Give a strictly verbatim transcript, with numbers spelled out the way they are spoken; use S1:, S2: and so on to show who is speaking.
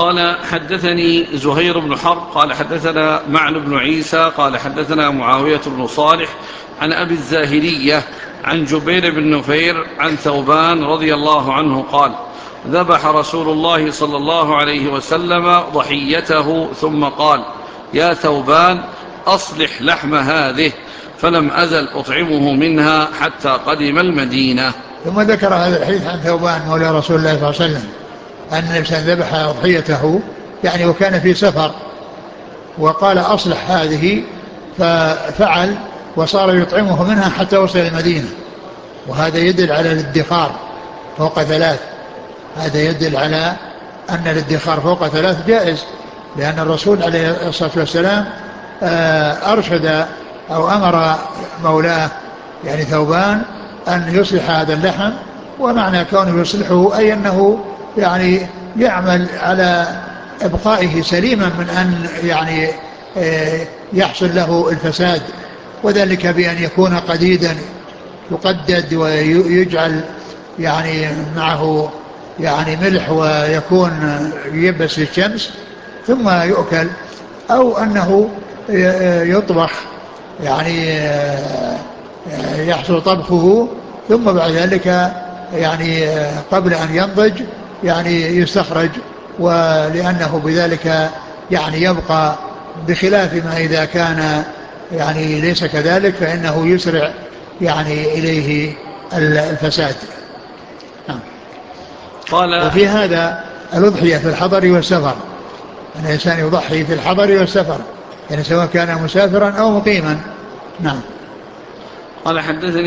S1: قال حدثني زهير بن حرب قال حدثنا معن بن عيسى قال حدثنا معاوية بن صالح عن أبي الزاهرية عن جبير بن نفير عن ثوبان رضي الله عنه قال ذبح رسول الله صلى الله عليه وسلم ضحيته ثم قال يا ثوبان أصلح لحم هذه، فلم أزل أطعمه منها حتى قدم المدينة.
S2: ثم ذكر هذا الحديث عن ثوبان مولى رسول الله صلى الله عليه وسلم أن النبي ذبح أضحيته يعني وكان في سفر، وقال أصلح هذه، ففعل وصار يطعمه منها حتى وصل المدينة. وهذا يدل على الادخار فوق ثلاث، هذا يدل على أن الادخار فوق ثلاث جائز، لأن الرسول عليه الصلاة والسلام أرشد أو أمر مولاه يعني ثوبان أن يصلح هذا اللحم، ومعنى كونه يصلحه أي أنه يعني يعمل على إبقائه سليما من أن يعني يحصل له الفساد، وذلك بأن يكون قديدا يقدد ويجعل يعني معه يعني ملح ويكون يبس للشمس ثم يؤكل، أو أنه يطبخ يعني يحصل طبخه ثم بعد ذلك يعني قبل أن ينضج يعني يستخرج، ولأنه بذلك يعني يبقى، بخلاف ما إذا كان يعني ليس كذلك فإنه يسرع يعني إليه الفساد. وفي هذا الأضحية في الحضر والسفر، أن الإنسان يضحي في الحضر والسفر يعني سواء كان مسافرا أو مقيما. نعم.
S1: قال حدثني